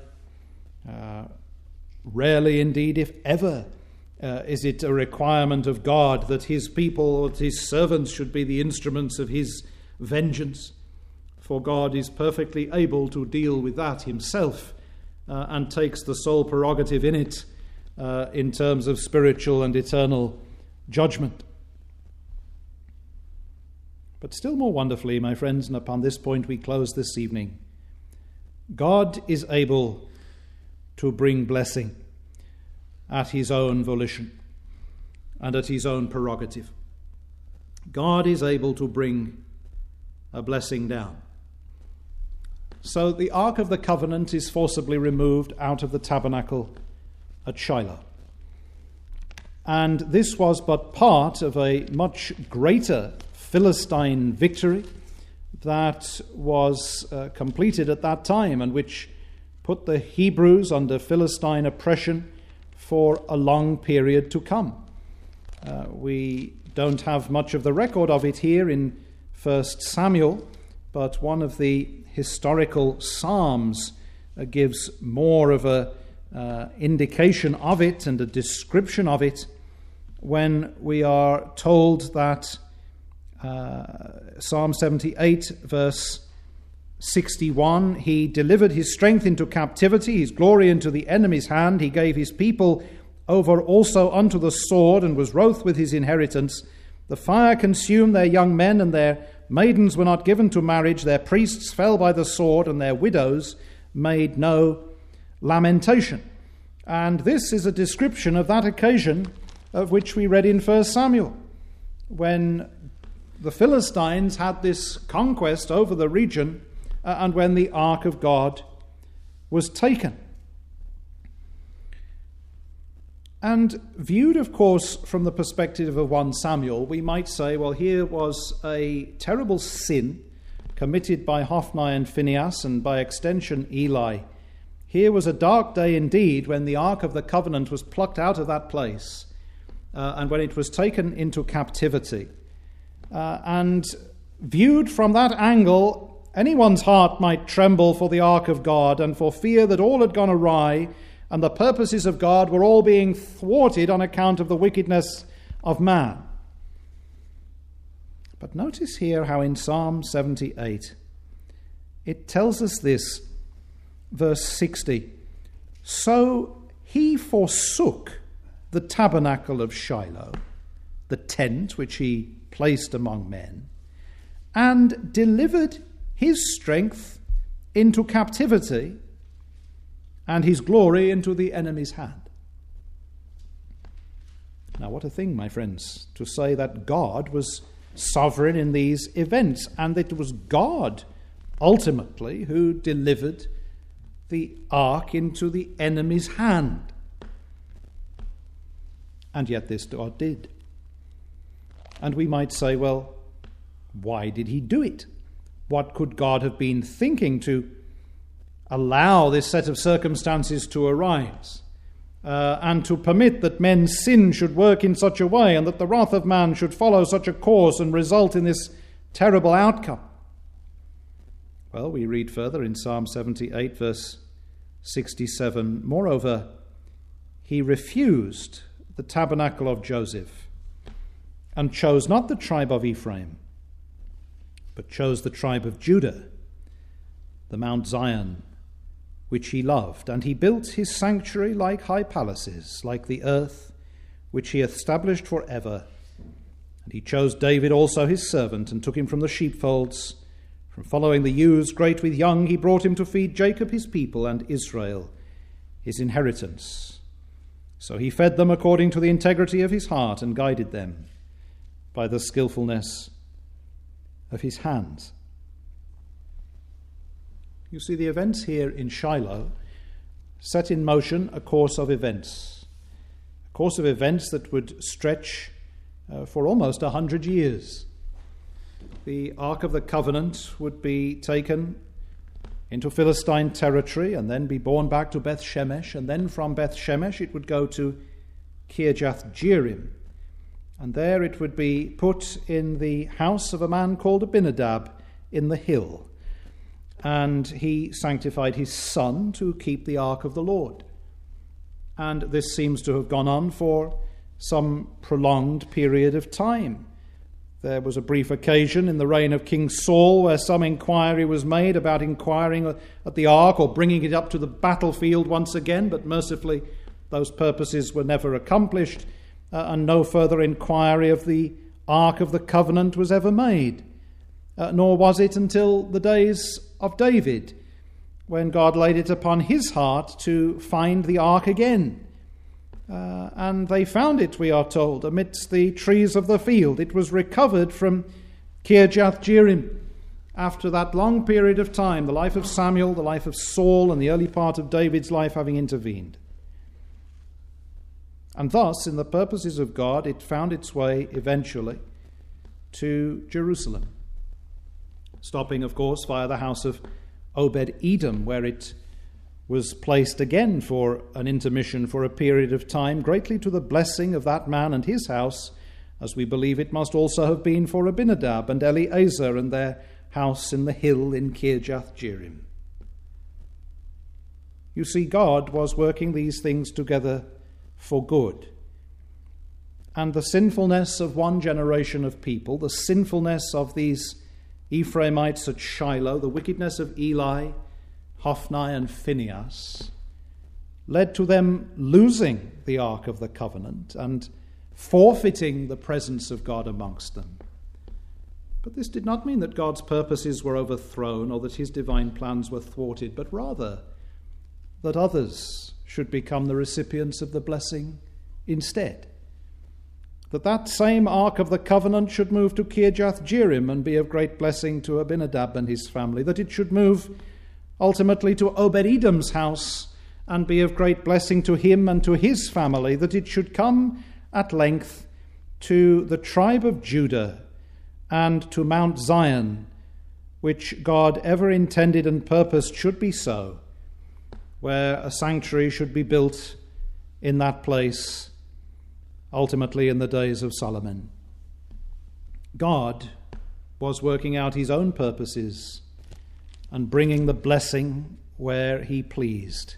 Rarely indeed, if ever, is it a requirement of God that his people, that his servants should be the instruments of his vengeance. For God is perfectly able to deal with that himself and takes the sole prerogative in it in terms of spiritual and eternal judgment. But still more wonderfully, my friends, and upon this point we close this evening, God is able to bring blessing at his own volition and at his own prerogative. God is able to bring a blessing down. So the Ark of the Covenant is forcibly removed out of the tabernacle at Shiloh. And this was but part of a much greater Philistine victory that was completed at that time, and which put the Hebrews under Philistine oppression for a long period to come. We don't have much of the record of it here in 1 Samuel, but one of the historical psalms gives more of a indication of it and a description of it when we are told that Psalm 78 verse 61, he delivered his strength into captivity, his glory into the enemy's hand. He gave his people over also unto the sword, and was wroth with his inheritance. The fire consumed their young men, and their maidens were not given to marriage. Their priests fell by the sword, and their widows made no lamentation. And this is a description of that occasion of which we read in 1 Samuel, when the Philistines had this conquest over the region, and when the ark of God was taken. And viewed, of course, from the perspective of 1 Samuel, we might say, well, here was a terrible sin committed by Hophni and Phinehas, and by extension Eli. Here was a dark day indeed when the Ark of the Covenant was plucked out of that place, and when it was taken into captivity. And viewed from that angle, anyone's heart might tremble for the ark of God, and for fear that all had gone awry, and the purposes of God were all being thwarted on account of the wickedness of man. But notice here how in Psalm 78 it tells us this, verse 60, so he forsook the tabernacle of Shiloh, the tent which he placed among men, and delivered his strength into captivity, and his glory into the enemy's hand. Now, what a thing, my friends, to say that God was sovereign in these events, and that it was God ultimately who delivered the ark into the enemy's hand. And yet this God did. And we might say, well, why did he do it? What could God have been thinking to allow this set of circumstances to arise, and to permit that men's sin should work in such a way, and that the wrath of man should follow such a course and result in this terrible outcome? Well, we read further in Psalm 78, verse 67, moreover, he refused the tabernacle of Joseph, and chose not the tribe of Ephraim, but chose the tribe of Judah, the Mount Zion, which he loved. And he built his sanctuary like high palaces, like the earth, which he established forever. And And he chose David also his servant, and took him from the sheepfolds. From following the ewes great with young, he brought him to feed Jacob his people, and Israel his inheritance. So he fed them according to the integrity of his heart, and guided them by the skillfulness of his hands. You see, the events here in Shiloh set in motion a course of events. A course of events that would stretch for almost 100 years. The Ark of the Covenant would be taken into Philistine territory and then be borne back to Beth Shemesh, and then from Beth Shemesh it would go to Kirjath Jearim, and there it would be put in the house of a man called Abinadab in the hill, and he sanctified his son to keep the Ark of the Lord. And this seems to have gone on for some prolonged period of time. There was a brief occasion in the reign of King Saul where some inquiry was made about inquiring at the ark or bringing it up to the battlefield once again, but mercifully those purposes were never accomplished, and no further inquiry of the Ark of the Covenant was ever made. Nor was it until the days of David, when God laid it upon his heart to find the ark again. And they found it, we are told, amidst the trees of the field. It was recovered from Kirjath Jearim after that long period of time, the life of Samuel, the life of Saul, and the early part of David's life having intervened. And thus, in the purposes of God, it found its way eventually to Jerusalem, stopping, of course, via the house of Obed-Edom, where it was placed again for an intermission for a period of time, greatly to the blessing of that man and his house, as we believe it must also have been for Abinadab and Eleazar and their house in the hill in Kirjath Jearim. You see, God was working these things together for good. And the sinfulness of one generation of people, the sinfulness of these Ephraimites at Shiloh, the wickedness of Eli, Hophni and Phinehas, led to them losing the Ark of the Covenant and forfeiting the presence of God amongst them. But this did not mean that God's purposes were overthrown or that his divine plans were thwarted, but rather that others should become the recipients of the blessing instead. That same Ark of the Covenant should move to Kirjath Jearim and be of great blessing to Abinadab and his family, that it should move ultimately to Obed-Edom's house and be of great blessing to him and to his family, that it should come at length to the tribe of Judah and to Mount Zion, which God ever intended and purposed should be so, where a sanctuary should be built in that place, ultimately in the days of Solomon. God was working out his own purposes and bringing the blessing where he pleased.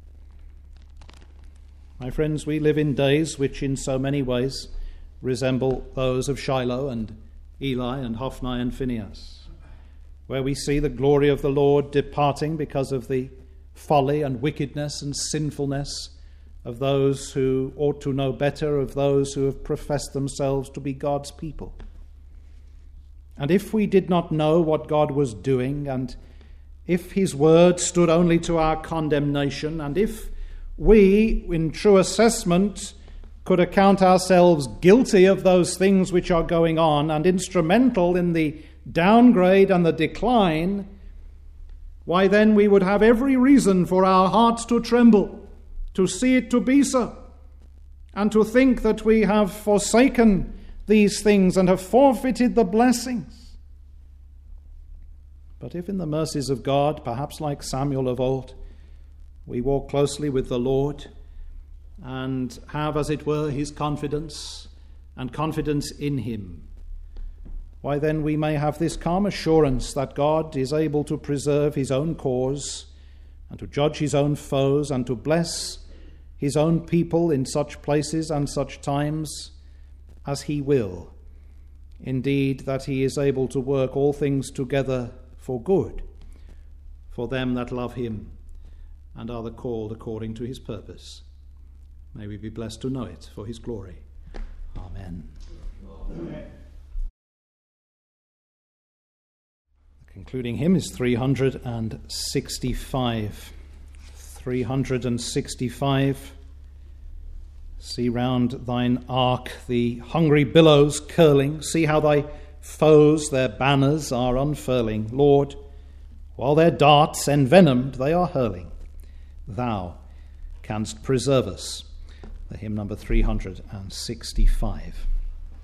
My friends, we live in days which in so many ways resemble those of Shiloh and Eli and Hophni and Phinehas, where we see the glory of the Lord departing because of the folly and wickedness and sinfulness of those who ought to know better, of those who have professed themselves to be God's people. And if we did not know what God was doing, and if his word stood only to our condemnation, and if we, in true assessment, could account ourselves guilty of those things which are going on and instrumental in the downgrade and the decline, why then we would have every reason for our hearts to tremble, to see it to be so, and to think that we have forsaken these things and have forfeited the blessings. But if in the mercies of God, perhaps like Samuel of old, we walk closely with the Lord and have, as it were, his confidence and confidence in him, why then we may have this calm assurance that God is able to preserve his own cause and to judge his own foes and to bless his own people in such places and such times as he will. Indeed, that he is able to work all things together for good, for them that love him and are the called according to his purpose. May we be blessed to know it for his glory. Amen.
Amen.
Concluding hymn is 365. 365. See round thine ark the hungry billows curling. See how thy foes their banners are unfurling. Lord, while their darts envenomed they are hurling, thou canst preserve us. The hymn number 365.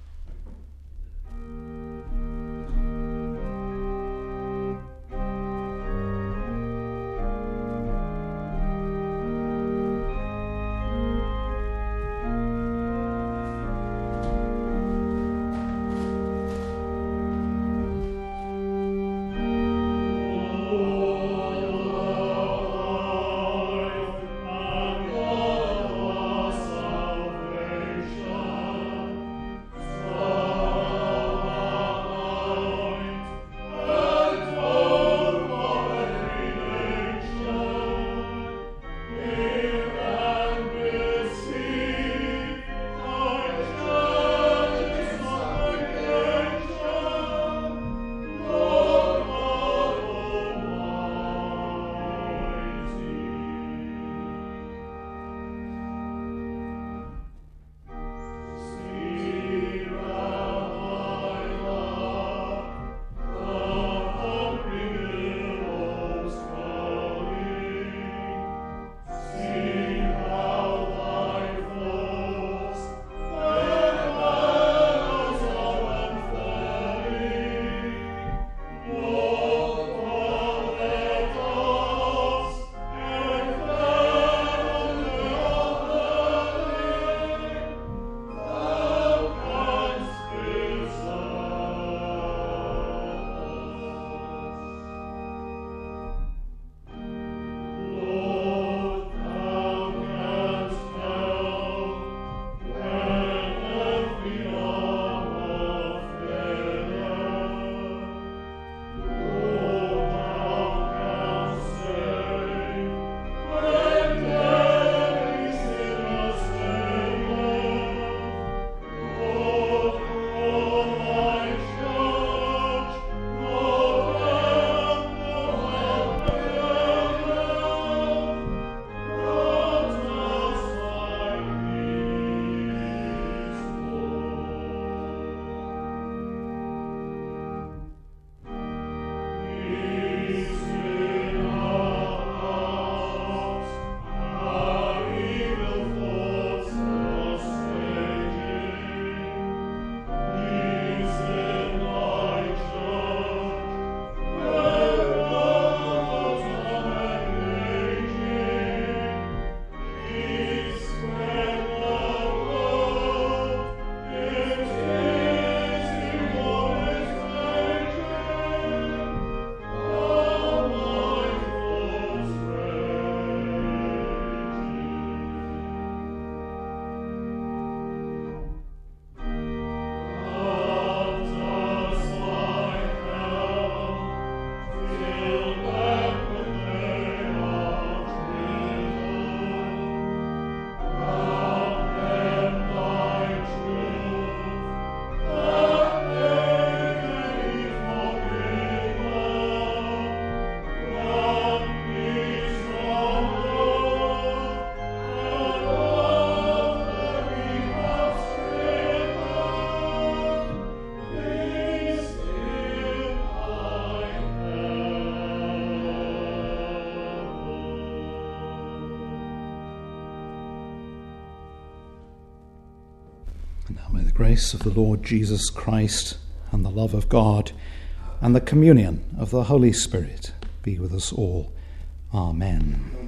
Now may the grace of the Lord Jesus Christ and the love of God and the communion of the Holy Spirit be with us all. Amen.